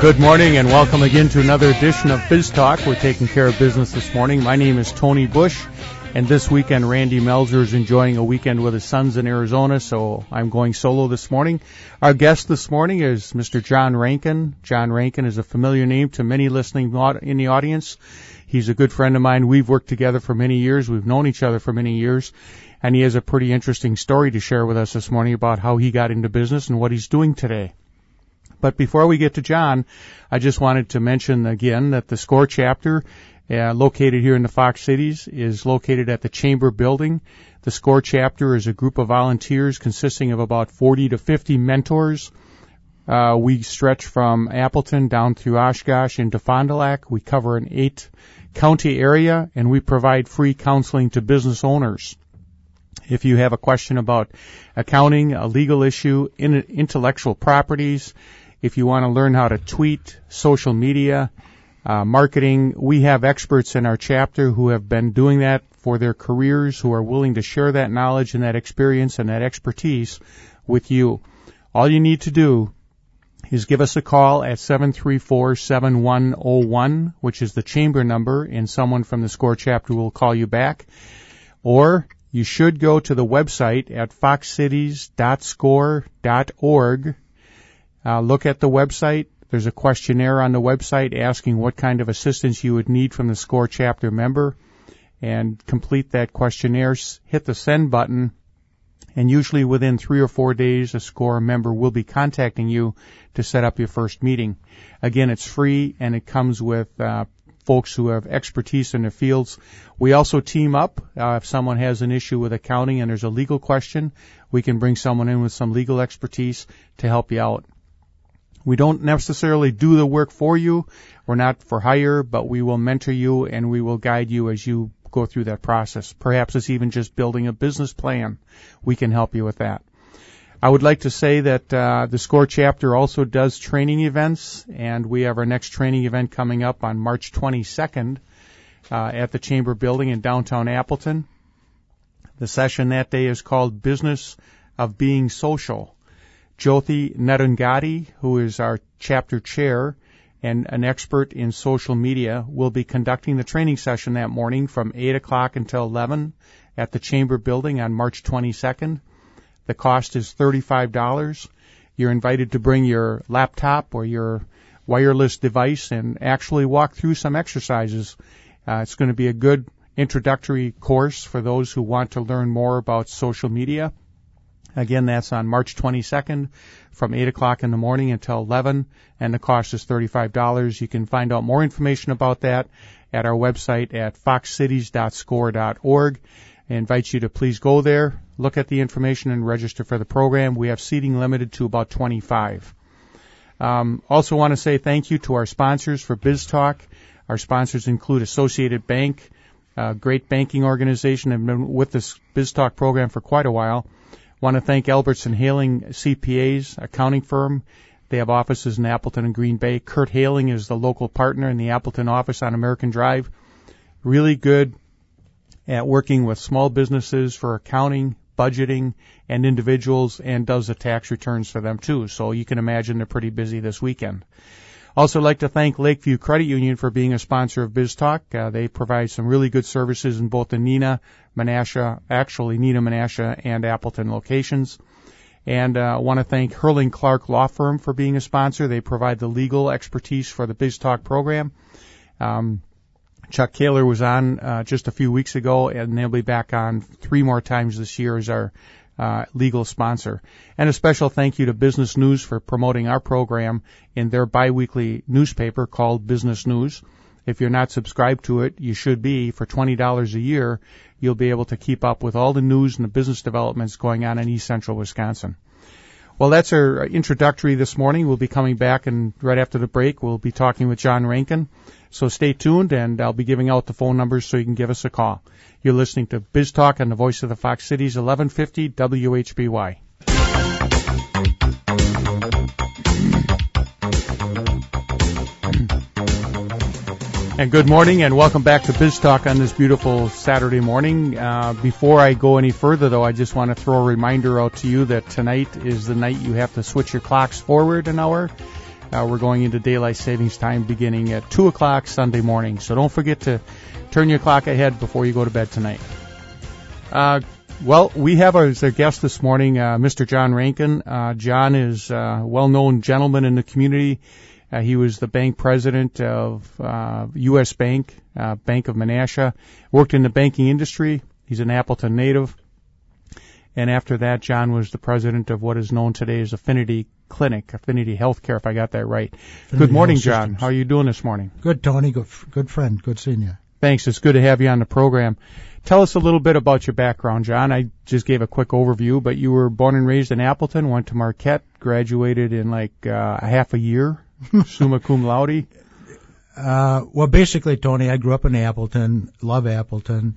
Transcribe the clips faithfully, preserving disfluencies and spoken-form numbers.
Good morning and welcome again to another edition of Biz Talk. We're taking care of business this morning. My name is Tony Bush, and this weekend Randy Melzer is enjoying a weekend with his sons in Arizona, so I'm going solo this morning. Our guest this morning is Mister John Rankin. John Rankin is a familiar name to many listening in the audience. He's a good friend of mine. We've worked together for many years. We've known each other for many years, and he has a pretty interesting story to share with us this morning about how he got into business and what he's doing today. But before we get to John, I just wanted to mention again that the SCORE chapter, uh, located here in the Fox Cities, is located at the Chamber Building. The SCORE chapter is a group of volunteers consisting of about forty to fifty mentors. Uh, we stretch from Appleton down through Oshkosh into Fond du Lac. We cover an eight-county area, and we provide free counseling to business owners. If you have a question about accounting, a legal issue, in intellectual properties, if you want to learn how to tweet, social media, uh, marketing, we have experts in our chapter who have been doing that for their careers, who are willing to share that knowledge and that experience and that expertise with you. All you need to do is give us a call at seven three four, seven one zero one, which is the chamber number, and someone from the SCORE chapter will call you back. Or you should go to the website at fox cities dot score dot org. Uh, look at the website. There's a questionnaire on the website asking what kind of assistance you would need from the SCORE chapter member, and complete that questionnaire. Hit the send button, and usually within three or four days, a SCORE member will be contacting you to set up your first meeting. Again, it's free, and it comes with uh, folks who have expertise in their fields. We also team up. Uh, if someone has an issue with accounting and there's a legal question, we can bring someone in with some legal expertise to help you out. We don't necessarily do the work for you. We're not for hire, but we will mentor you and we will guide you as you go through that process. Perhaps it's even just building a business plan. We can help you with that. I would like to say that uh, the SCORE chapter also does training events, and we have our next training event coming up on March twenty-second uh, at the Chamber Building in downtown Appleton. The session that day is called Business of Being Social. Jyoti Narangadi, who is our chapter chair and an expert in social media, will be conducting the training session that morning from eight o'clock until eleven at the Chamber Building on March twenty-second. The cost is thirty-five dollars. You're invited to bring your laptop or your wireless device and actually walk through some exercises. Uh, it's going to be a good introductory course for those who want to learn more about social media. Again, that's on March twenty-second from eight o'clock in the morning until eleven, and the cost is thirty-five dollars. You can find out more information about that at our website at fox cities dot score dot org. I invite you to please go there, look at the information, and register for the program. We have seating limited to about twenty-five. Um, also want to say thank you to our sponsors for Biz Talk. Our sponsors include Associated Bank, a great banking organization, and been with this Biz Talk program for quite a while. Want to thank Albertson Haling C P As, accounting firm. They have offices in Appleton and Green Bay. Kurt Haling is the local partner in the Appleton office on American Drive. Really good at working with small businesses for accounting, budgeting, and individuals, and does the tax returns for them too. So you can imagine they're pretty busy this weekend. Also like to thank Lakeview Credit Union for being a sponsor of Biz Talk. Uh, they provide some really good services in both the Neenah, Menasha, actually Neenah, Menasha, and Appleton locations. And I uh, want to thank Hurling Clark Law Firm for being a sponsor. They provide the legal expertise for the Biz Talk program. Um, Chuck Kaler was on uh, just a few weeks ago, and they'll be back on three more times this year as our Uh, legal sponsor. And a special thank you to Business News for promoting our program in their biweekly newspaper called Business News. If you're not subscribed to it, you should be. For twenty dollars a year, you'll be able to keep up with all the news and the business developments going on in East Central Wisconsin. Well, that's our introductory this morning. We'll be coming back, and right after the break, we'll be talking with John Rankin. So stay tuned, and I'll be giving out the phone numbers so you can give us a call. You're listening to Biz Talk on the Voice of the Fox Cities, eleven fifty W H B Y. And good morning, and welcome back to Biz Talk on this beautiful Saturday morning. Uh, before I go any further, though, I just want to throw a reminder out to you that tonight is the night you have to switch your clocks forward an hour. Uh, we're going into daylight savings time beginning at two o'clock Sunday morning. So don't forget to turn your clock ahead before you go to bed tonight. Uh, well, we have as our guest this morning uh, Mister John Rankin. Uh, John is a well-known gentleman in the community. Uh, he was the bank president of uh, U S Bank, uh, Bank of Menasha, worked in the banking industry. He's an Appleton native. And after that, John was the president of what is known today as Affinity Clinic, Affinity Healthcare, if I got that right. Affinity good morning, Health John. Systems. How are you doing this morning? Good, Tony. Good, good friend. Good seeing you. Thanks. It's good to have you on the program. Tell us a little bit about your background, John. I just gave a quick overview, but you were born and raised in Appleton, went to Marquette, graduated in like uh, a half a year, summa cum laude. Uh, well, basically, Tony, I grew up in Appleton, love Appleton.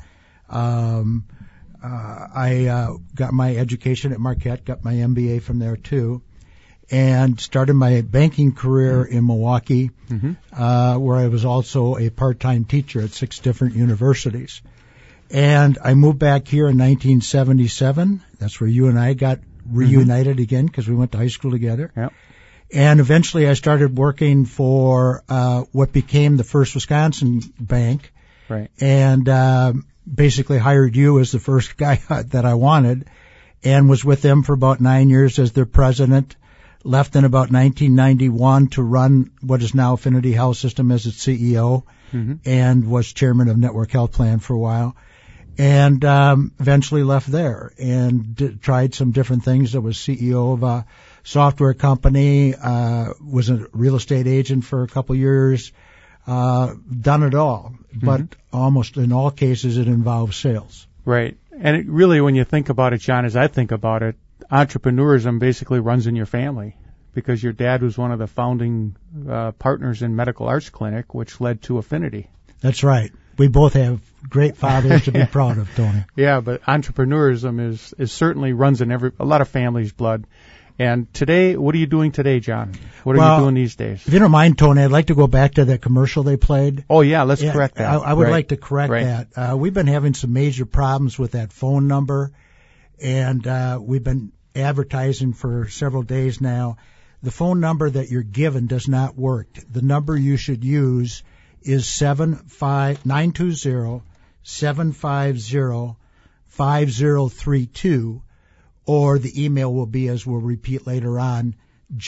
Um, uh, I uh, got my education at Marquette, got my M B A from there too, and started my banking career in Milwaukee, mm-hmm. uh, where I was also a part-time teacher at six different universities. And I moved back here in nineteen seventy-seven. That's where you and I got reunited mm-hmm. again because we went to high school together. Yep. And eventually I started working for uh, what became the First Wisconsin Bank. Right. And uh, basically hired you as the first guy that I wanted, and was with them for about nine years as their president. Left in about nineteen ninety-one to run what is now Affinity Health System as its C E O, mm-hmm. and was chairman of Network Health Plan for a while. And um, eventually left there and d- tried some different things. I was C E O of a software company, uh, was a real estate agent for a couple years, uh, done it all. Mm-hmm. But almost in all cases it involves sales. Right. And it really, when you think about it, John, as I think about it, entrepreneurism basically runs in your family because your dad was one of the founding uh, partners in Medical Arts Clinic, which led to Affinity. That's right. We both have great fathers to be proud of, Tony. Yeah, but entrepreneurism is, is certainly runs in every a lot of families' blood. And today, what are you doing today, John? What are well, you doing these days? If you don't mind, Tony, I'd like to go back to that commercial they played. Oh, yeah, let's yeah, correct that. I, I would right. like to correct right. that. Uh, we've been having some major problems with that phone number, and uh, we've been advertising for several days now. The phone number that you're given does not work. The number you should use is seven five nine two zero seven five zero five zero three two, or the email will be, as we'll repeat later on,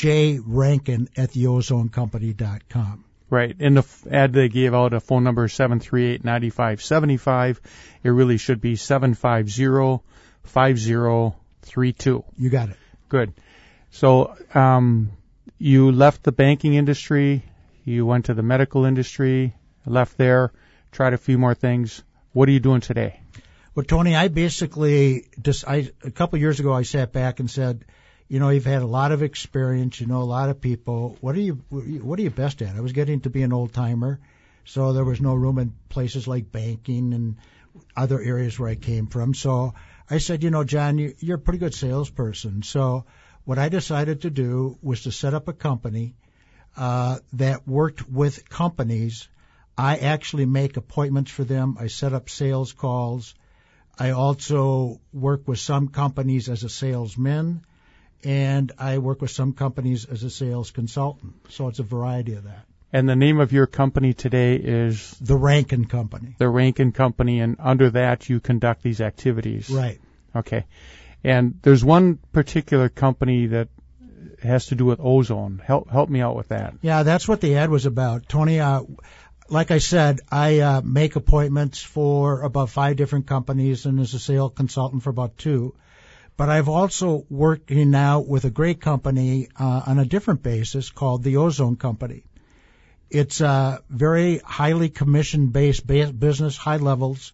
jrankin at the ozone company dot com. Right. In the ad they gave out a phone number seven three eight nine five seven five. It really should be seven five zero five zero three two. You got it. Good. So um, you left the banking industry. You went to the medical industry, left there, tried a few more things. What are you doing today? Well, Tony, I basically just I a couple of years ago I sat back and said, you know, you've had a lot of experience, you know, a lot of people. What are you what are you best at? I was getting to be an old timer, so there was no room in places like banking and other areas where I came from. So I said, you know, John, you, you're a pretty good salesperson. So what I decided to do was to set up a company uh, that worked with companies. I actually make appointments for them. I set up sales calls. I also work with some companies as a salesman, and I work with some companies as a sales consultant. So it's a variety of that. And the name of your company today is? The Rankin Company. The Rankin Company, and under that you conduct these activities. Right. Okay. And there's one particular company that has to do with ozone. Help help me out with that. Yeah, that's what the ad was about. Tony, uh, like I said, I uh, make appointments for about five different companies and as a sales consultant for about two. But I've also working now with a great company uh, on a different basis called the Ozone Company. It's a very highly commission-based business, high levels.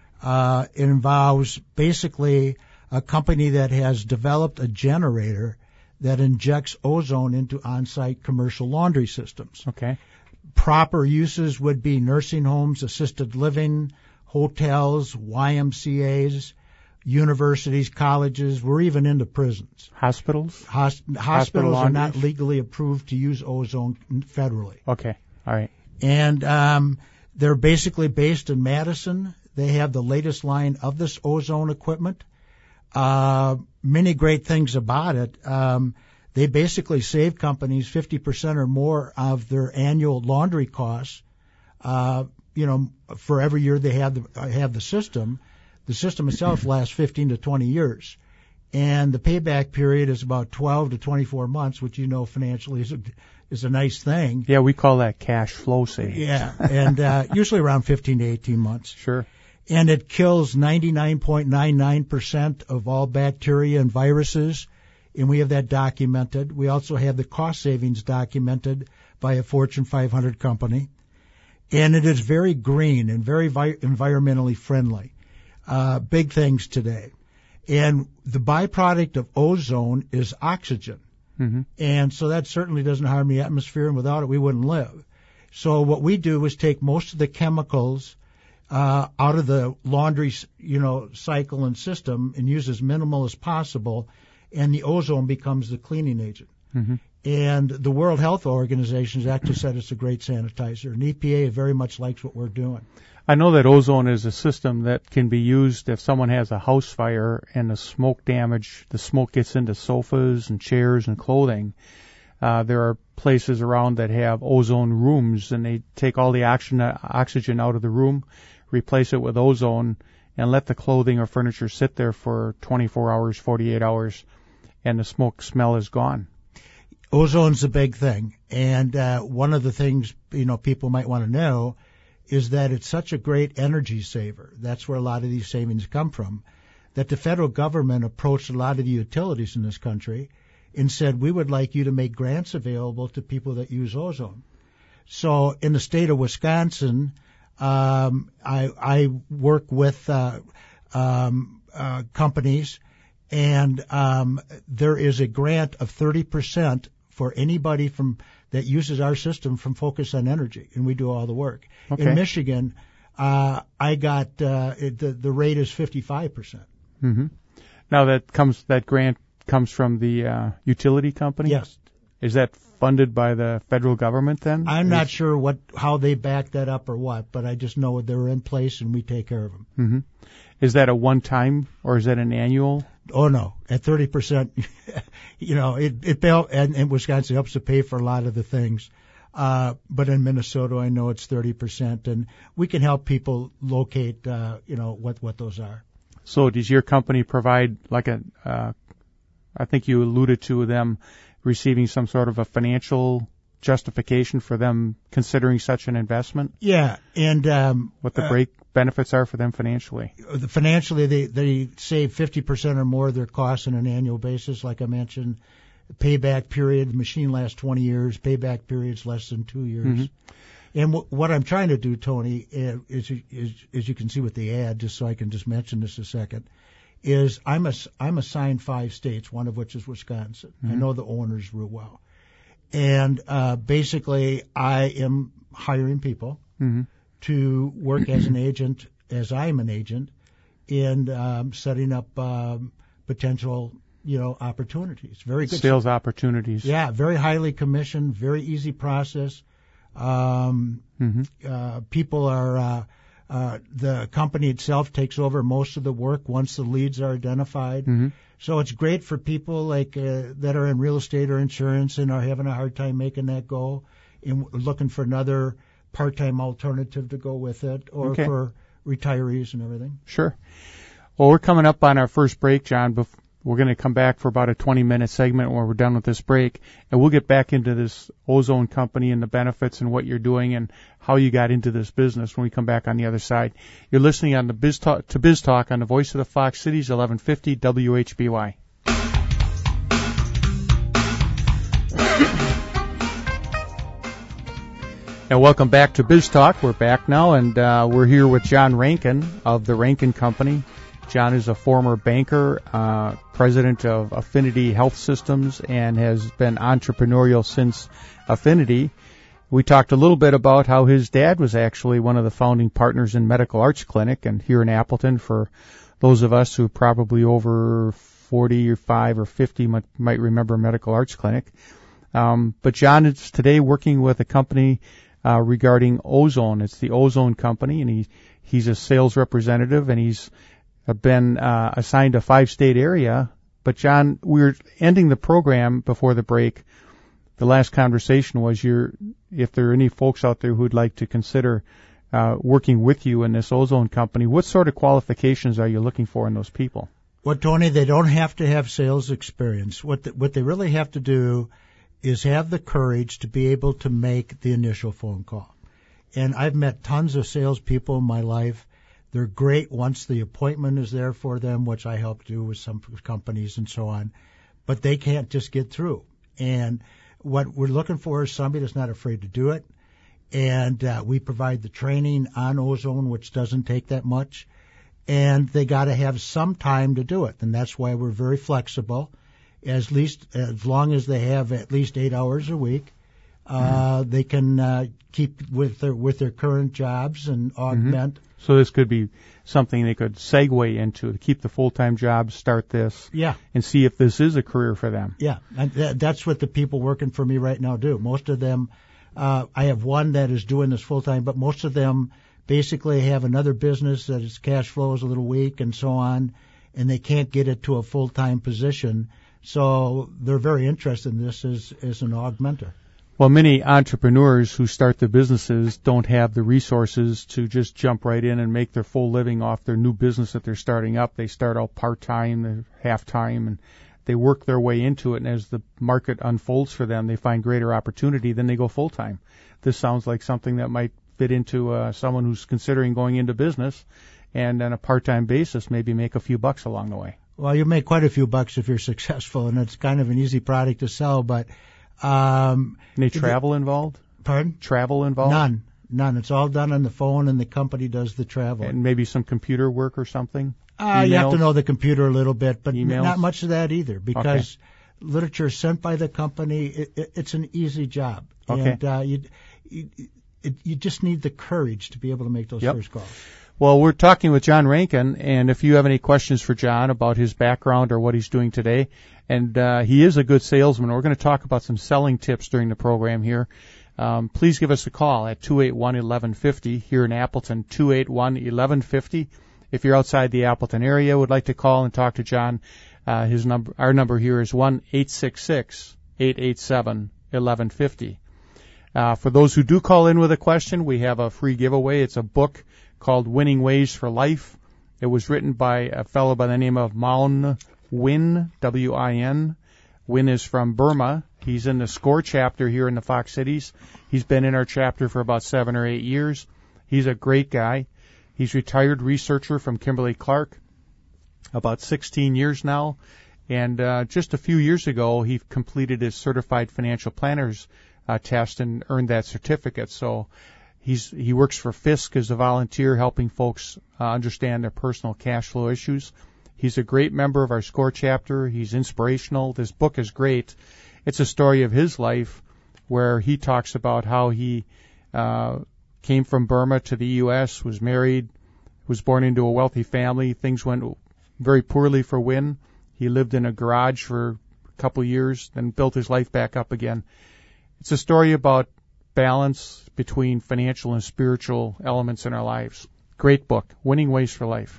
Uh, it involves basically a company that has developed a generator that injects ozone into on-site commercial laundry systems. Okay. Proper uses would be nursing homes, assisted living, hotels, Y M C As, universities, colleges. We're even into prisons. Hospitals? Hos- hospitals are not legally approved to use ozone federally. Okay. All right. And um, they're basically based in Madison. They have the latest line of this ozone equipment. Uh, many great things about it. Um, They basically save companies fifty percent or more of their annual laundry costs. Uh, you know, for every year they have the have the system. The system itself lasts fifteen to twenty years, and the payback period is about twelve to twenty-four months, which you know financially is a, is a nice thing. Yeah, we call that cash flow savings. Yeah, and uh, usually around fifteen to eighteen months. Sure. And it kills ninety-nine point nine nine percent of all bacteria and viruses, and we have that documented. We also have the cost savings documented by a Fortune five hundred company, and it is very green and very vi- environmentally friendly. Uh, big things today. And the byproduct of ozone is oxygen. Mm-hmm. And so that certainly doesn't harm the atmosphere, and without it we wouldn't live. So what we do is take most of the chemicals uh, out of the laundry, you know, cycle and system and use as minimal as possible, and the ozone becomes the cleaning agent. Mm-hmm. And the World Health Organization has actually said it's a great sanitizer, and E P A very much likes what we're doing. I know that ozone is a system that can be used if someone has a house fire and the smoke damage, the smoke gets into sofas and chairs and clothing. Uh, there are places around that have ozone rooms, and they take all the oxygen, oxygen out of the room, replace it with ozone, and let the clothing or furniture sit there for twenty-four hours, forty-eight hours, and the smoke smell is gone. Ozone's a big thing, and uh, one of the things, you know, people might want to know is that it's such a great energy saver. That's where a lot of these savings come from, that the federal government approached a lot of the utilities in this country and said, we would like you to make grants available to people that use ozone. So in the state of Wisconsin, um, I, I work with uh, um, uh, companies, and um, there is a grant of thirty percent for anybody from that uses our system from Focus on Energy, and we do all the work. Okay. In Michigan, uh, I got uh, it, the the rate is fifty-five percent. Mm-hmm. Now that comes that grant comes from the uh, utility company? Yes. Is that funded by the federal government then? I'm not sure what how they back that up or what, but I just know they're in place and we take care of them. Mm-hmm. Is that a one-time or is that an annual? Oh no, at thirty percent, you know, it it bail, and, and Wisconsin helps to pay for a lot of the things. Uh, but in Minnesota, I know it's thirty percent, and we can help people locate, uh, you know, what what those are. So does your company provide like a? Uh, I think you alluded to them receiving some sort of a financial justification for them considering such an investment? Yeah, and um, what the uh, break benefits are for them financially? Financially, they they save fifty percent or more of their costs on an annual basis. Like I mentioned, payback period, the machine lasts twenty years. Payback period's less than two years. Mm-hmm. And w- what I'm trying to do, Tony, is, is, as you can see with the ad, just so I can just mention this a second, is I'm a, I'm assigned five states, one of which is Wisconsin. Mm-hmm. I know the owners real well. And uh, basically, I am hiring people mm-hmm. to work as an agent, as I'm an agent, in um, setting up um, potential, you know, opportunities. Very good sales opportunities. Yeah, very highly commissioned, very easy process. Um, mm-hmm. uh, people are uh, uh, the company itself takes over most of the work once the leads are identified. Mm-hmm. So it's great for people like uh, that are in real estate or insurance and are having a hard time making that go and looking for another part-time alternative to go with it, or okay. for retirees and everything. Sure. Well, we're coming up on our first break, John. Bef- we're going to come back for about a twenty-minute segment when we're done with this break, and we'll get back into this ozone company and the benefits and what you're doing and how you got into this business when we come back on the other side. You're listening on the Biz Talk, to Biz Talk on the Voice of the Fox Cities, eleven fifty W H B Y. And welcome back to Biz Talk. We're back now, and uh, we're here with John Rankin of the Rankin Company. John is a former banker, uh, president of Affinity Health Systems, and has been entrepreneurial since Affinity. We talked a little bit about how his dad was actually one of the founding partners in Medical Arts Clinic, and here in Appleton, for those of us who probably over forty or five or fifty might, might remember Medical Arts Clinic. Um, but John is today working with a company uh, regarding ozone. It's the Ozone Company, and he he's a sales representative, and he's been uh, assigned a five-state area But John, we were ending the program before the break. The last conversation was your, if there are any folks out there who'd like to consider uh, working with you in this ozone company, what sort of qualifications are you looking for in those people? Well, Tony, they don't have to have sales experience. What the, what they really have to do is have the courage to be able to make the initial phone call. And I've met tons of salespeople in my life. They're great once the appointment is there for them, which I help do with some companies and so on. But they can't just get through. And what we're looking for is somebody that's not afraid to do it. And uh, we provide the training on ozone, which doesn't take that much. And they got to have some time to do it. And that's why we're very flexible. As least as long as they have at least eight hours a week, uh, mm-hmm. they can uh, keep with their with their current jobs and augment. Mm-hmm. So this could be something they could segue into to keep the full-time job, start this, yeah, and see if this is a career for them. Yeah, and th- that's what the people working for me right now do. Most of them, uh, I have one that is doing this full-time, but most of them basically have another business that its cash flow is a little weak and so on, and they can't get it to a full-time position. So they're very interested in this as, as an augmenter. Well, many entrepreneurs who start their businesses don't have the resources to just jump right in and make their full living off their new business that they're starting up. They start out part-time, half-time, and they work their way into it. And as the market unfolds for them, they find greater opportunity, then they go full-time. This sounds like something that might fit into uh, someone who's considering going into business and on a part-time basis maybe make a few bucks along the way. Well, you make quite a few bucks if you're successful, and it's kind of an easy product to sell, but... Um, Any travel involved? Pardon? Travel involved? None. None. It's all done on the phone, and the company does the travel. And maybe some computer work or something? Uh, you have to know the computer a little bit, but Emails? Not much of that either, because okay. literature is sent by the company. It, it, it's an easy job. Okay. And uh, you, you, it, you just need the courage to be able to make those yep. first calls. Well, we're talking with John Rankin, and if you have any questions for John about his background or what he's doing today, and uh, he is a good salesman, we're going to talk about some selling tips during the program here. Um, please give us a call at two eight one, eleven fifty here in Appleton, two eight one, eleven fifty. If you're outside the Appleton area, would like to call and talk to John, uh, his number, our number here is one eight six six, eight eight seven, eleven fifty. Uh, for those who do call in with a question, we have a free giveaway. It's a book called Winning Ways for Life. It was written by a fellow by the name of Maun Win, W I N. Win is from Burma. He's in the SCORE chapter here in the Fox Cities. He's been in our chapter for about seven or eight years. He's a great guy. He's retired researcher from Kimberly-Clark, about sixteen years now. And uh, just a few years ago, he completed his Certified Financial Planners uh, test and earned that certificate. So He's he works for Fisk as a volunteer, helping folks uh, understand their personal cash flow issues. He's a great member of our SCORE chapter. He's inspirational. This book is great. It's a story of his life where he talks about how he uh, came from Burma to the U S, was married, was born into a wealthy family. Things went very poorly for Win. He lived in a garage for a couple of years, then built his life back up again. It's a story about balance between financial and spiritual elements in our lives. Great book, Winning Ways for Life.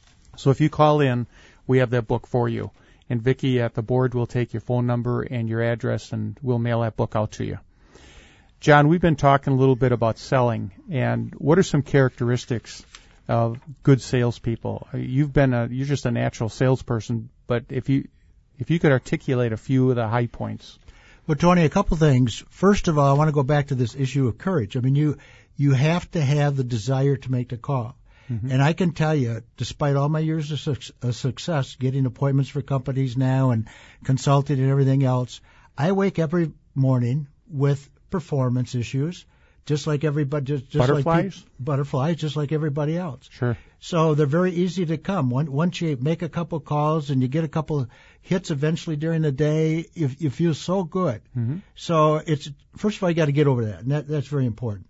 So if you call in, we have that book for you. And Vicki at the board will take your phone number and your address, and we'll mail that book out to you. John, we've been talking a little bit about selling, and what are some characteristics of good salespeople? You've been a, you're just a natural salesperson, but if you if you could articulate a few of the high points. Well, Tony, a couple things. First of all, I want to go back to this issue of courage. I mean, you you have to have the desire to make the call. Mm-hmm. And I can tell you, despite all my years of, su- of success, getting appointments for companies now and consulting and everything else, I wake every morning with performance issues, just like everybody. Just, just butterflies? Like pe- butterflies, just like everybody else. Sure. So they're very easy to come. Once you make a couple calls and you get a couple hits eventually during the day, you, you feel so good. Mm-hmm. So it's first of all, you got to get over that, and that, that's very important.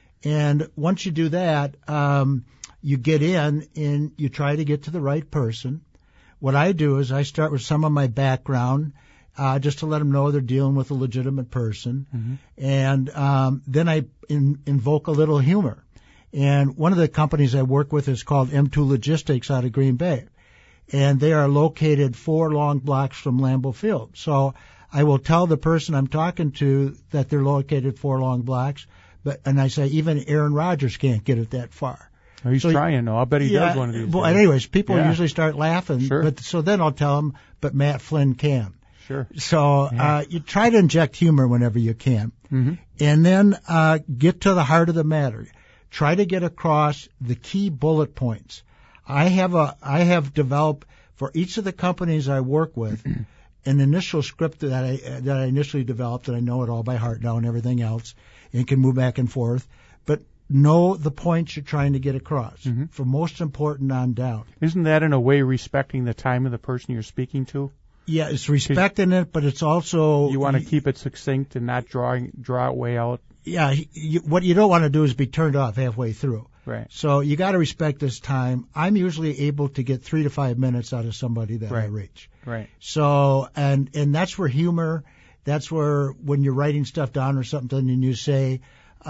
And once you do that, um, you get in and you try to get to the right person. What I do is I start with some of my background, uh, just to let them know they're dealing with a legitimate person. Mm-hmm. And um, then I in, invoke a little humor. And one of the companies I work with is called M two Logistics out of Green Bay. and they are located four long blocks from Lambeau Field. So I will tell the person I'm talking to that they're located four long blocks, but and I say even Aaron Rodgers can't get it that far. Oh, he's so, trying though. I'll bet he yeah, does one of these. Well, days. anyways, people yeah. usually start laughing. Sure. But so then I'll tell them, but Matt Flynn can. Sure. So yeah. uh, you try to inject humor whenever you can, mm-hmm. and then uh, get to the heart of the matter. Try to get across the key bullet points. I have a I have developed for each of the companies I work with an initial script that I that I initially developed, and I know it all by heart now and everything else, and can move back and forth. But know the points you're trying to get across. Mm-hmm. For most important on down. Isn't that in a way respecting the time of the person you're speaking to? Yeah, it's respecting it, but it's also you want to keep it succinct and not drawing draw it way out. Yeah, you, what you don't want to do is be turned off halfway through. Right. So you got to respect this time. I'm usually able to get three to five minutes out of somebody that right. I reach. Right. So and and that's where humor. That's where when you're writing stuff down or something and you say,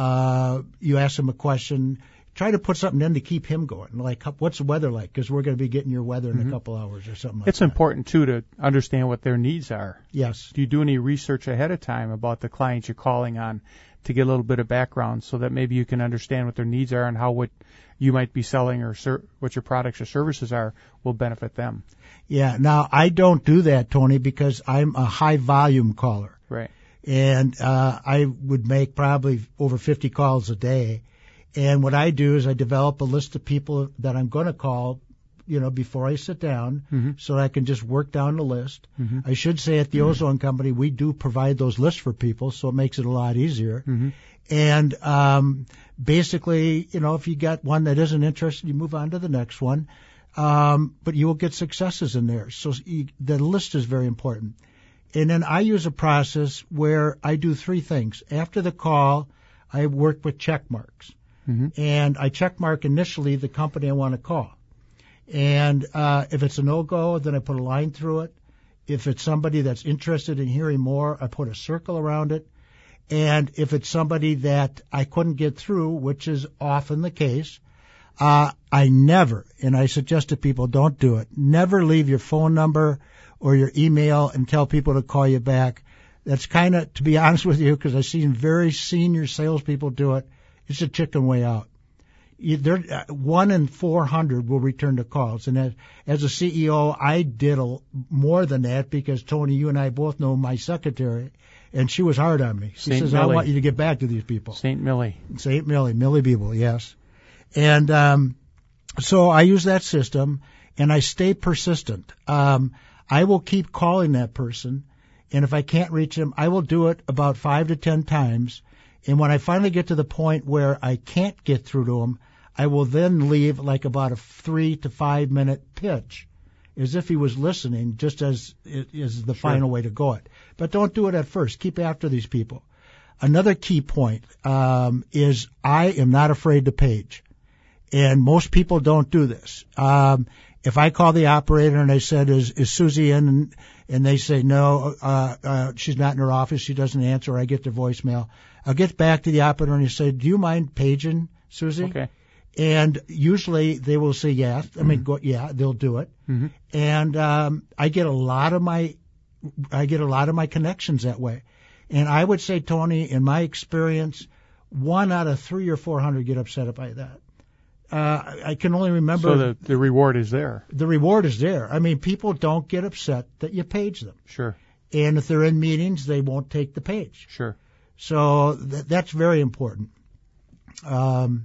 uh, you ask him a question. Try to put something in to keep him going. Like, what's the weather like? Because we're going to be getting your weather in mm-hmm. a couple hours or something like it's that. It's important, too, to understand what their needs are. Yes. Do you do any research ahead of time about the clients you're calling on to get a little bit of background so that maybe you can understand what their needs are and how what you might be selling or ser- what your products or services are will benefit them? Yeah. Now, I don't do that, Tony, because I'm a high-volume caller. Right. And uh, I would make probably over fifty calls a day. And what I do is I develop a list of people that I'm going to call, you know, before I sit down, mm-hmm. so I can just work down the list. Mm-hmm. I should say at the mm-hmm. Ozone Company, we do provide those lists for people, so it makes it a lot easier. Mm-hmm. And um, basically, you know, if you got one that isn't interested, you move on to the next one. Um, but you will get successes in there. So you, the list is very important. And then I use a process where I do three things. After the call, I work with check marks. Mm-hmm. And I check mark initially the company I want to call. And uh, if it's a no-go, then I put a line through it. If it's somebody that's interested in hearing more, I put a circle around it. And if it's somebody that I couldn't get through, which is often the case, uh, I never, and I suggest to people don't do it, never leave your phone number or your email and tell people to call you back. That's kind of, to be honest with you, because I've seen very senior salespeople do it, it's a chicken way out. There, one in four hundred will return the calls. And as, as a C E O, I did a, more than that because, Tony, you and I both know my secretary, and she was hard on me. She Saint says, Millie. I want you to get back to these people. Saint Millie. Saint Millie, Millie Beeble, yes. And um, so I use that system, and I stay persistent. Um, I will keep calling that person, and if I can't reach them, I will do it about five to ten times. And when I finally get to the point where I can't get through to him, I will then leave like about a three to five minute pitch, as if he was listening, just as is the Sure. final way to go it. But don't do it at first. Keep after these people. Another key point um, is I am not afraid to page, and most people don't do this. Um, if I call the operator and I said, "Is, is Susie in?" and, and they say, "No, uh, uh, she's not in her office. She doesn't answer." Or I get their voicemail. I'll get back to the operator and I say, "Do you mind paging, Susie?" Okay. And usually they will say yes. I mean, go, yeah, they'll do it. Mm-hmm. And um, I get a lot of my, I get a lot of my connections that way. And I would say, Tony, in my experience, one out of three or four hundred get upset by that. Uh, I can only remember. So the the reward is there. The reward is there. I mean, people don't get upset that you page them. Sure. And if they're in meetings, they won't take the page. Sure. So th- that's very important. Um,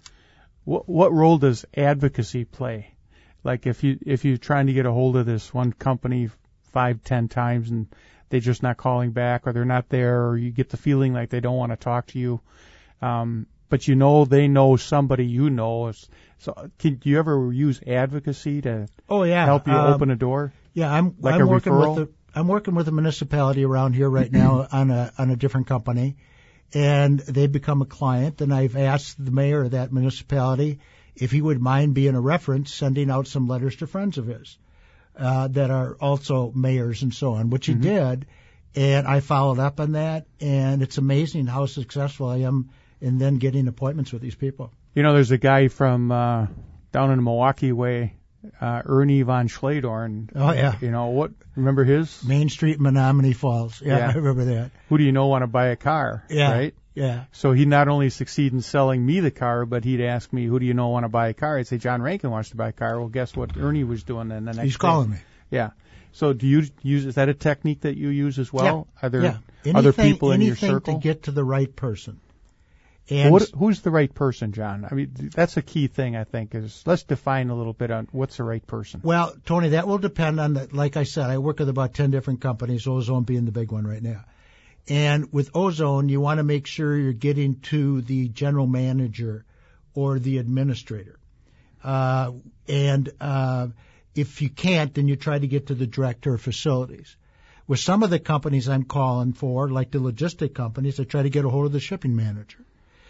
what what role does advocacy play? Like if you if you're trying to get a hold of this one company five ten times and they're just not calling back, or they're not there, or you get the feeling like they don't want to talk to you, um, but you know they know somebody you know. So can do you ever use advocacy to oh yeah help you um, open a door? Yeah, I'm like I'm a working referral? with the I'm working with a municipality around here right now on a on a different company, and they've become a client. And I've asked the mayor of that municipality if he would mind being a reference, sending out some letters to friends of his uh, that are also mayors and so on, which he Mm-hmm. did. And I followed up on that, and it's amazing how successful I am in then getting appointments with these people. You know, there's a guy from uh, down in the Milwaukee way uh, Ernie von Schledorn. Oh, yeah. You know, what, remember his? Main Street, Menominee Falls. Yeah, Yeah. I remember that. Who do you know want to buy a car? Yeah. Right? Yeah. So he'd not only succeed in selling me the car, but he'd ask me, who do you know want to buy a car? I'd say, John Rankin wants to buy a car. Well, guess what Ernie was doing then the next He's day? calling me. Yeah. So do you use, is that a technique that you use as well? Yeah. Are there yeah. Anything, other people in your anything circle? to get to the right person. And What, who's the right person, John? I mean, that's a key thing, I think, is let's define a little bit on what's the right person. Well, Tony, that will depend on the, like I said, I work with about ten different companies, Ozone being the big one right now. And with Ozone, you want to make sure you're getting to the general manager or the administrator. Uh, and uh, if you can't, then you try to get to the director of facilities. With some of the companies I'm calling for, like the logistic companies, I try to get a hold of the shipping manager.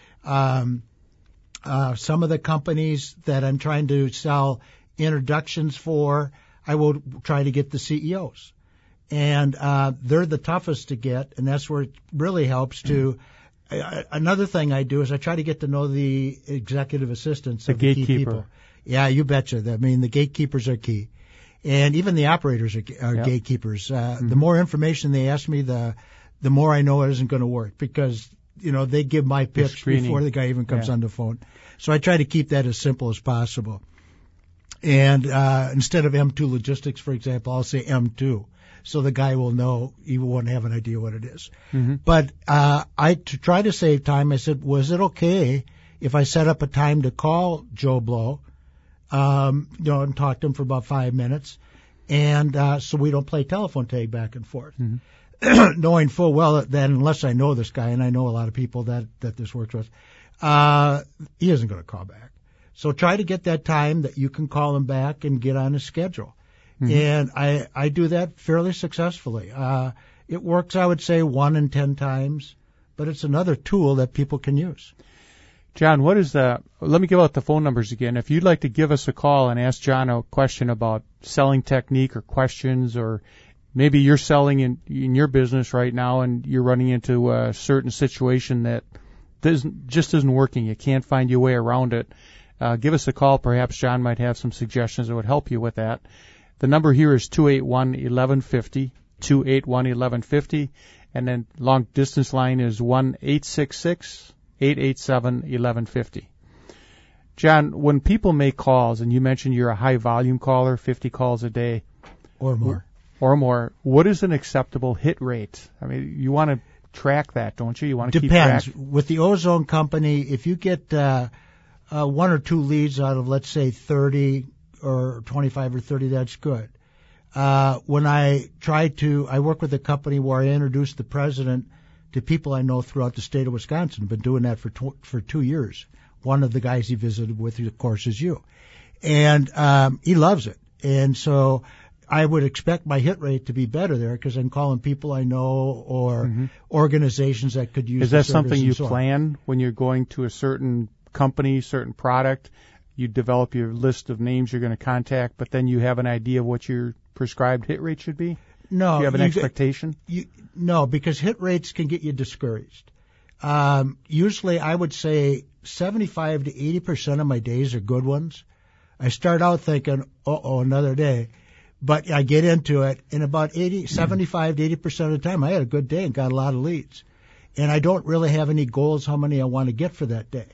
Um, uh, some of the companies that I'm trying to sell introductions for, I will try to get the C E Os. And uh, they're the toughest to get, and that's where it really helps to. Uh, another thing I do is I try to get to know the executive assistants, the of the key gatekeeper. people. Yeah, you betcha. I mean, the gatekeepers are key, and even the operators are, are Yep. gatekeepers. Uh, Mm-hmm. The more information they ask me, the the more I know it isn't going to work, because you know they give my pitch screening. before the guy even comes Yeah. on the phone. So I try to keep that as simple as possible. And uh, instead of M two Logistics, for example, I'll say M two. So the guy will know, he won't have an idea what it is. Mm-hmm. But uh, I, to try to save time, I said, was it okay if I set up a time to call Joe Blow, um, you know, and talk to him for about five minutes, and uh, so we don't play telephone tag back and forth, Mm-hmm. knowing full well that unless I know this guy, and I know a lot of people that that this works with, uh, he isn't going to call back. So try to get that time that you can call him back and get on his schedule. Mm-hmm. And I, I do that fairly successfully. Uh, it works, I would say, one in ten times, but it's another tool that people can use. John, what is the, let me give out the phone numbers again. If you'd like to give us a call and ask John a question about selling technique or questions, or maybe you're selling in, in your business right now and you're running into a certain situation that doesn't, just isn't working. You can't find your way around it. Uh, give us a call. Perhaps John might have some suggestions that would help you with that. The number here is two eight one, eleven fifty, two eight one, eleven fifty, and then long distance line is one eight six six, eight eight seven, eleven fifty. John, when people make calls, and you mentioned you're a high volume caller, fifty calls a day Or more. or more, what is an acceptable hit rate? I mean, you want to track that, don't you? You want to keep track. Depends. With the Ozone Company, if you get uh, uh, one or two leads out of, let's say, thirty or twenty-five or thirty, that's good. Uh, when I try to, I work with a company where I introduce the president to people I know throughout the state of Wisconsin. I've been doing that for tw- for two years. One of the guys he visited with, of course, is you. And um, he loves it. And so I would expect my hit rate to be better there because I'm calling people I know or mm-hmm. organizations that could use Is the that service something you and so on. plan when you're going to a certain company, certain product? You develop your list of names you're going to contact, but then you have an idea of what your prescribed hit rate should be? No. Do you have an you expectation? Get, you, no, because hit rates can get you discouraged. Um, usually I would say seventy-five to eighty percent of my days are good ones. I start out thinking, uh-oh, another day. But I get into it, and about eighty, seventy-five to eighty percent of the time I had a good day and got a lot of leads. And I don't really have any goals how many I want to get for that day.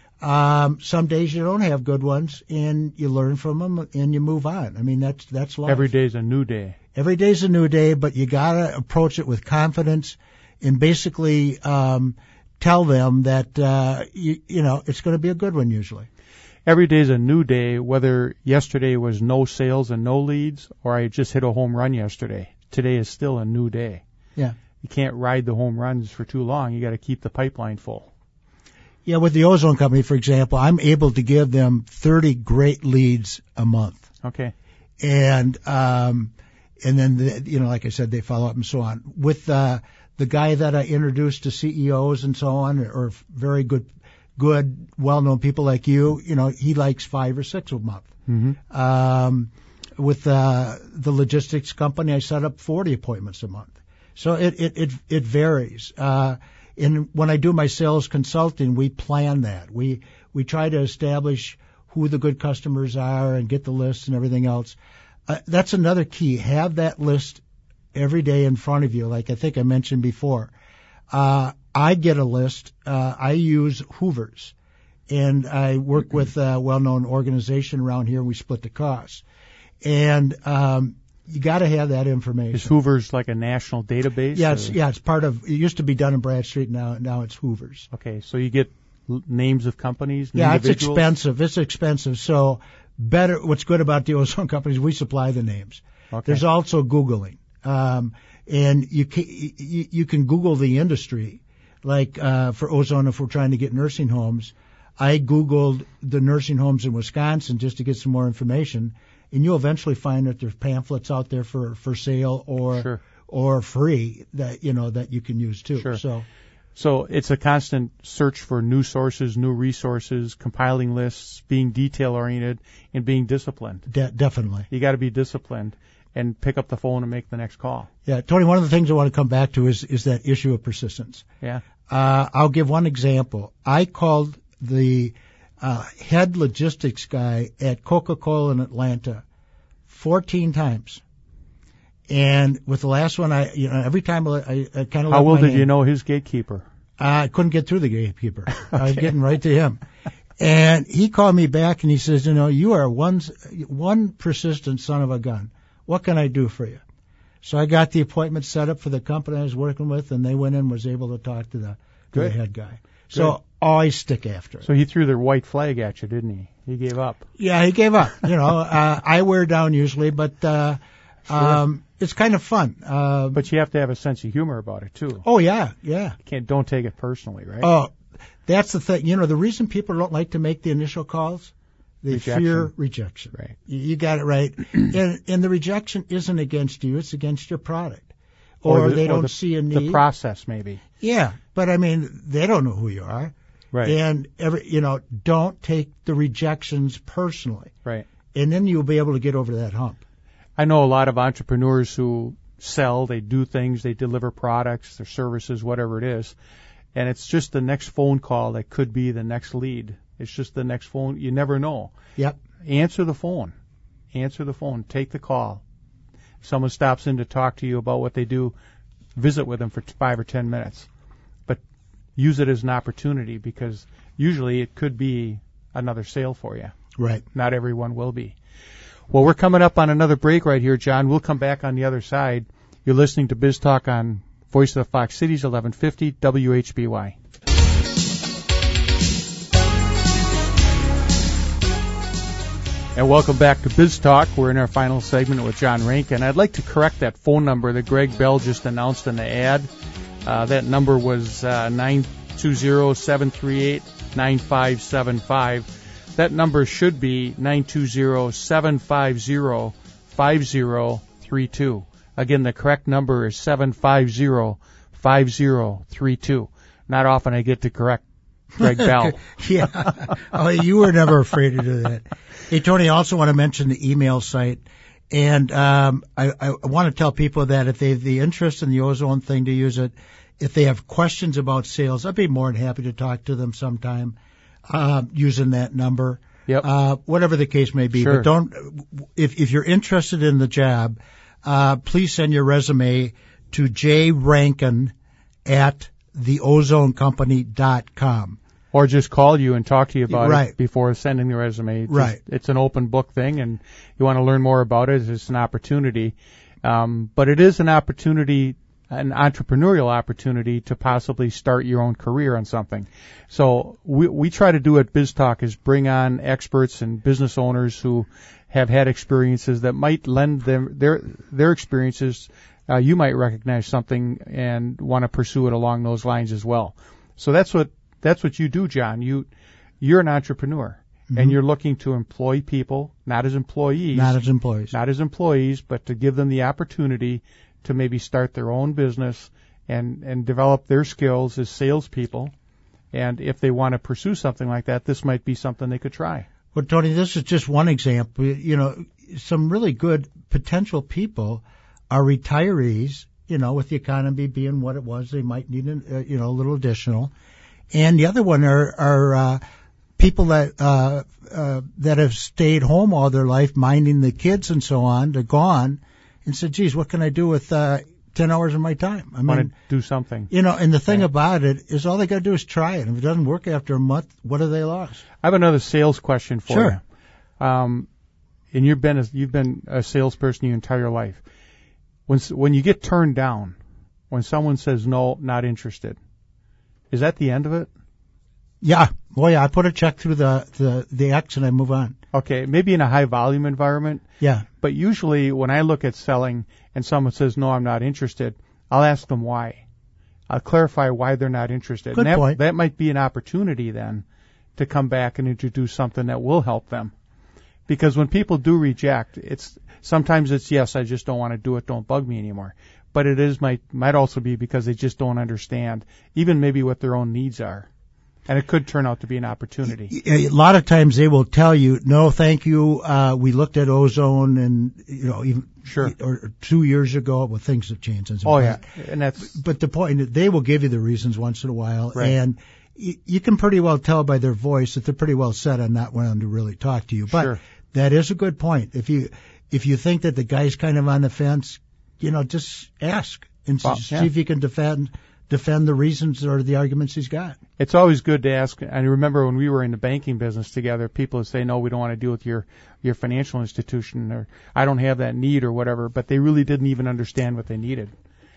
Um, some days you don't have good ones, and you learn from them, and you move on. I mean, that's that's life. Every day's a new day. Every day's a new day, but you gotta approach it with confidence, and basically um, tell them that uh, you, you know it's going to be a good one usually. Every day's a new day, whether yesterday was no sales and no leads, or I just hit a home run yesterday. Today is still a new day. Yeah. You can't ride the home runs for too long. You got to keep the pipeline full. Yeah, with the Ozone Company, for example, I'm able to give them thirty great leads a month. Okay. And um, and then, the, you know, like I said, they follow up and so on. With uh, the guy that I introduced to C E Os and so on, or very good, good, well-known people like you, you know, he likes five or six a month. Mm-hmm. Um, with uh, the logistics company, I set up forty appointments a month. So it it it, it varies. Uh, And when I do my sales consulting, we plan that. We we try to establish who the good customers are and get the lists and everything else. Uh, that's another key. Have that list every day in front of you, like I think I mentioned before. Uh, I get a list. Uh, I use Hoover's, and I work with a well-known organization around here, and we split the costs. And um, you got to have that information. Is Hoover's like a national database? Yeah, it's, yeah, it's part of. It used to be done in Bradstreet. Now, now it's Hoover's. Okay, so you get l- names of companies. Yeah, it's individuals? expensive. It's expensive. So better. What's good about the ozone companies? We supply the names. Okay. There's also Googling, um, and you can you, you can Google the industry. Like uh, for ozone, if we're trying to get nursing homes, I Googled the nursing homes in Wisconsin just to get some more information. And you'll eventually find that there's pamphlets out there for, for sale or sure. or free that you know that you can use too. Sure. So, so it's a constant search for new sources, new resources, compiling lists, being detail oriented, and being disciplined. De- definitely, you got to be disciplined and pick up the phone and make the next call. Yeah, Tony. One of the things I want to come back to is is that issue of persistence. Yeah. Uh, I'll give one example. I called the Uh, head logistics guy at Coca-Cola in Atlanta fourteen times. And with the last one, I, you know, every time I, I, I kind of How well did name. you know his gatekeeper? Uh, I couldn't get through the gatekeeper. Okay. I was getting right to him. And he called me back and he says, you know, you are one, one persistent son of a gun. What can I do for you? So I got the appointment set up for the company I was working with, and they went in and was able to talk to the, to the head guy. So Good. Always stick after it. So he threw the white flag at you, didn't he? He gave up. Yeah, he gave up. You know, uh, I wear down usually, but uh, sure. um, it's kind of fun. Uh, but you have to have a sense of humor about it too. Oh yeah, yeah. You can't don't take it personally, right? Oh, that's the thing. You know, the reason people don't like to make the initial calls, they rejection. fear rejection. Right. You, you got it right. and, and the rejection isn't against you; it's against your product, or, or the, they or don't the, see a need. The process, maybe. Yeah, but I mean, they don't know who you are. Right. And every, you know, don't take the rejections personally. Right. And then you'll be able to get over that hump. I know a lot of entrepreneurs who sell, they do things, they deliver products, their services, whatever it is, and it's just the next phone call that could be the next lead. It's just the next phone. You never know. Yep. Answer the phone. Answer the phone. Take the call. If someone stops in to talk to you about what they do, visit with them for five or ten minutes. Use it as an opportunity, because usually it could be another sale for you. Right. Not everyone will be. Well, we're coming up on another break right here, John. We'll come back on the other side. You're listening to Biz Talk on Voice of the Fox Cities, eleven fifty W H B Y. And welcome back to Biz Talk. We're in our final segment with John Rankin. I'd like to correct that phone number that Greg Bell just announced in the ad. Uh, that number was uh, nine two zero, seven three eight, nine five seven five. That number should be nine two zero, seven five zero, five zero three two. Again, the correct number is seven five zero, five zero three two. Not often I get to correct Greg Bell. Yeah. Oh, you were never afraid to do that. Hey, Tony, I also want to mention the email site. And um, I, I want to tell people that if they have the interest in the ozone thing, to use it. If they have questions about sales, I'd be more than happy to talk to them sometime uh, using that number. Yep. Uh, whatever the case may be. Sure. But don't, if, if you're interested in the job, uh, please send your resume to jrankin at the ozone company dot com. Or just call you and talk to you about right. it before sending the resume. It's right. Just, it's an open book thing, and you want to learn more about it. It's an opportunity. Um, but it is an opportunity, an entrepreneurial opportunity to possibly start your own career on something. So we, we try to do at Biz Talk is bring on experts and business owners who have had experiences that might lend them their, their experiences. Uh, you might recognize something and want to pursue it along those lines as well. So that's what, That's what you do, John. You, you're an entrepreneur, mm-hmm. and you're looking to employ people, not as employees. Not as employees. Not as employees, but to give them the opportunity to maybe start their own business and, and develop their skills as salespeople. And if they want to pursue something like that, this might be something they could try. Well, Tony, this is just one example. You know, some really good potential people are retirees, you know, with the economy being what it was, they might need, a, you know, a little additional. And the other one are, are uh, people that uh, uh, that have stayed home all their life, minding the kids and so on, they're gone, and said, "Geez, what can I do with uh, ten hours of my time?" I want mean, to do something. You know, and the thing yeah. about it is, all they got to do is try it. If it doesn't work after a month, what have they lost? I have another sales question for sure. you. Um, and you've been a, you've been a salesperson your entire life. When when you get turned down, when someone says no, not interested, is that the end of it? Yeah. Well, yeah, I put a check through the, the, the X and I move on. Okay, maybe in a high volume environment. Yeah. But usually when I look at selling and someone says, no, I'm not interested, I'll ask them why. I'll clarify why they're not interested. Good and that, point. That might be an opportunity then to come back and introduce something that will help them. Because when people do reject, it's sometimes it's, yes, I just don't want to do it, don't bug me anymore. But it is might might also be because they just don't understand even maybe what their own needs are. And it could turn out to be an opportunity. A lot of times they will tell you, no, thank you. Uh, we looked at ozone and, you know, even sure. or two years ago, well, things have changed. And oh, yeah. And that's, but the point is they will give you the reasons once in a while. Right. And y- you can pretty well tell by their voice that they're pretty well set on not wanting to really talk to you. But sure. that is a good point. If you, if you think that the guy's kind of on the fence, you know, just ask and well, see yeah. if you can defend, defend the reasons or the arguments he's got. It's always good to ask. I remember when we were in the banking business together, people would say, no, we don't want to deal with your, your financial institution, or I don't have that need or whatever, but they really didn't even understand what they needed.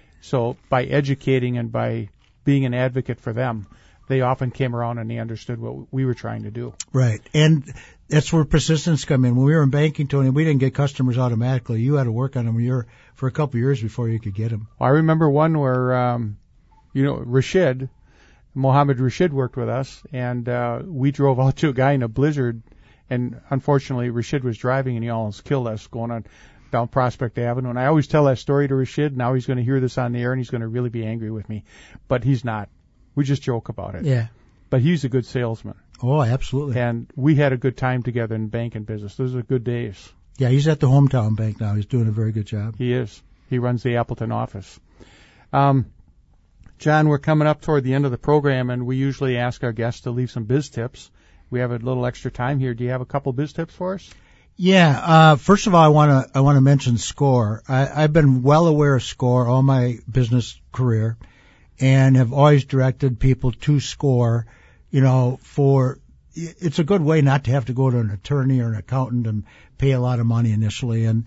So by educating and by being an advocate for them, they often came around and they understood what we were trying to do. Right. And that's where persistence come in. When we were in banking, Tony, we didn't get customers automatically. You had to work on them year, for a couple of years before you could get them. I remember one where, um, you know, Rashid, Mohammed Rashid worked with us, and uh, we drove out to a guy in a blizzard, and unfortunately Rashid was driving and he almost killed us going on down Prospect Avenue. And I always tell that story to Rashid. Now he's going to hear this on the air and he's going to really be angry with me. But he's not. We just joke about it. Yeah. But he's a good salesman. Oh, absolutely. And we had a good time together in banking business. Those are good days. Yeah, he's at the hometown bank now. He's doing a very good job. He is. He runs the Appleton office. Um, John, we're coming up toward the end of the program, and we usually ask our guests to leave some biz tips. We have a little extra time here. Do you have a couple biz tips for us? Yeah. Uh, first of all, I want to I want to mention SCORE. I, I've been well aware of SCORE all my business career, and have always directed people to SCORE. You know, for it's a good way not to have to go to an attorney or an accountant and pay a lot of money initially, and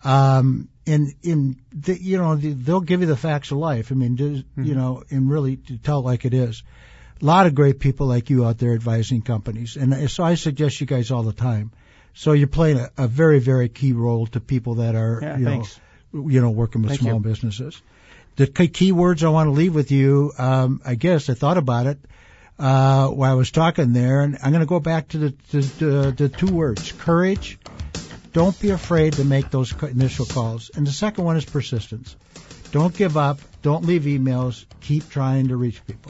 um, in in the, you know the, they'll give you the facts of life. I mean, just, mm-hmm. you know, and really to tell it like it is. A lot of great people like you out there advising companies, and so I suggest you guys all the time. So you're playing a, a very very key role to people that are yeah, you thanks. know you know working with Thank small you. businesses. The key words I want to leave with you, um, I guess I thought about it uh, while I was talking there, and I'm going to go back to the, the, the, the two words, courage. Don't be afraid to make those initial calls. And the second one is persistence. Don't give up. Don't leave emails. Keep trying to reach people.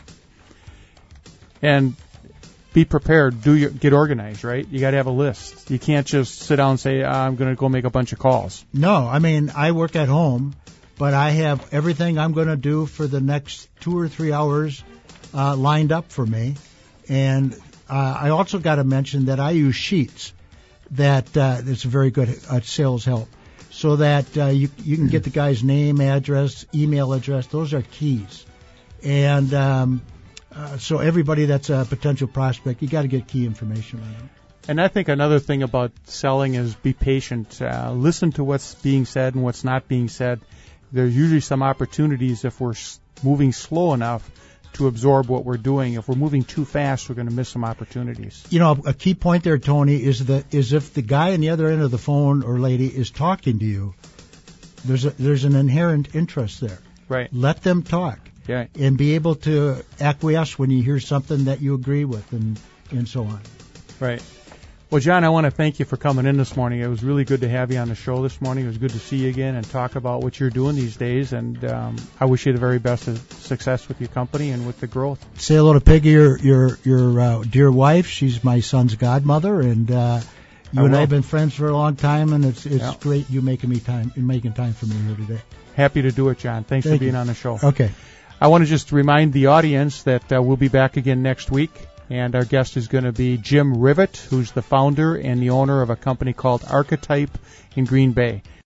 And be prepared. Do your, get organized, right? You got to have a list. You can't just sit down and say, I'm going to go make a bunch of calls. No, I mean, I work at home, but I have everything I'm going to do for the next two or three hours uh, lined up for me. And uh, I also got to mention that I use Sheets. That uh, it's a very good uh, sales help, so that uh, you you can get the guy's name, address, email address. Those are keys, and um, uh, so everybody that's a potential prospect, you got to get key information on them. And I think another thing about selling is be patient. Uh, listen to what's being said and what's not being said. There's usually some opportunities if we're s- moving slow enough to absorb what we're doing. If we're moving too fast, we're going to miss some opportunities. You know, a key point there, Tony, is that is if the guy on the other end of the phone or lady is talking to you, there's a, there's an inherent interest there. Right. Let them talk. Yeah. And be able to acquiesce when you hear something that you agree with, and and so on. Right. Well, John, I want to thank you for coming in this morning. It was really good to have you on the show this morning. It was good to see you again and talk about what you're doing these days. And um, I wish you the very best of success with your company and with the growth. Say hello to Peggy, your your your uh, dear wife. She's my son's godmother, and uh, you I and will. I have been friends for a long time. And it's it's Yeah. great you making me time making time for me here today. Happy to do it, John. Thanks Thank for being you. on the show. Okay. I want to just remind the audience that uh, we'll be back again next week. And our guest is going to be Jim Rivett, who's the founder and the owner of a company called Archetype in Green Bay.